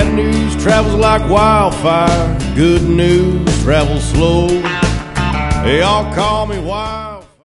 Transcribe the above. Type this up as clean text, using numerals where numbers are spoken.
Bad news travels like wildfire. Good news travels slow. They all call me wild.